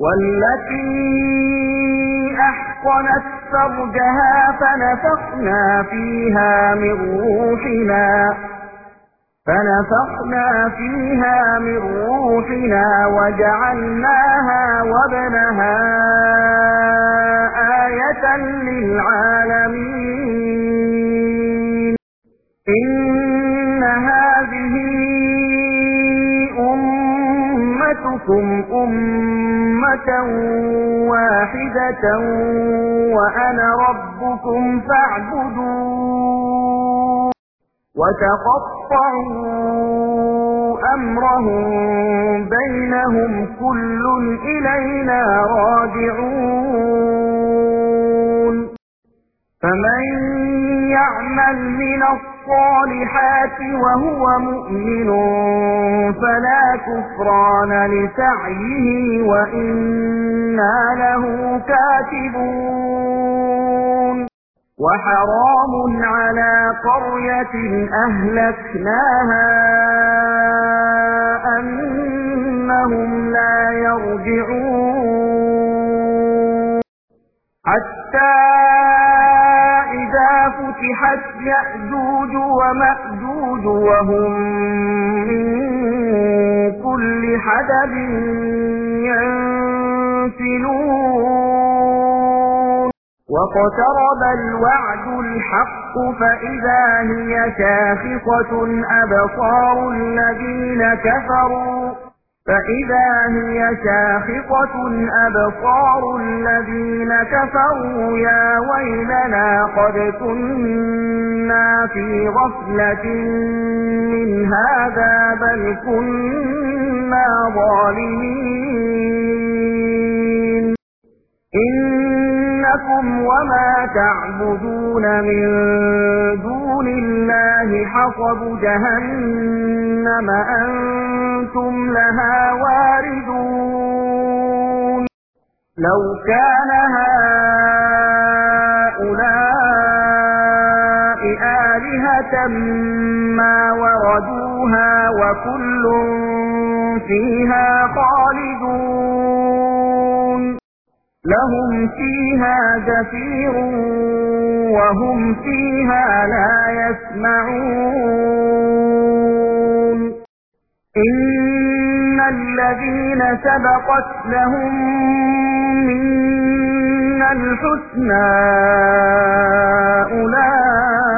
والتي أحصنت فرجها فنفخنا فيها من روحنا وجعلناها وابنها آية للعالمين إن هذه أمتكم أمة واحدة وأنا ربكم فاعبدون وتقطعوا أمرهم بينهم كل إلينا راجعون فمن يعمل من الصالحات وهو مؤمن فلا كفران لسعيه وإنا له كاتبون وحرام على قرية أهلكناها أنهم لا يرجعون حتى إذا فتحت يأجوج ومأجوج وهم من كل حدب ينسلون واقترب الوعد الحق فإذا هي شاخصة أبصار الذين كفروا يا ويلنا قد كنا في غفلة من هذا بل كنا ظالمين إنكم وما تعبدون من دون الله حصب جهنم أنتم لها واردون لو كان هؤلاء آلهة ما وردوها وكل فيها خالدون لهم فيها زفير وهم فيها لا يسمعون إن الذين سبقت لهم منا الحسنى أولئك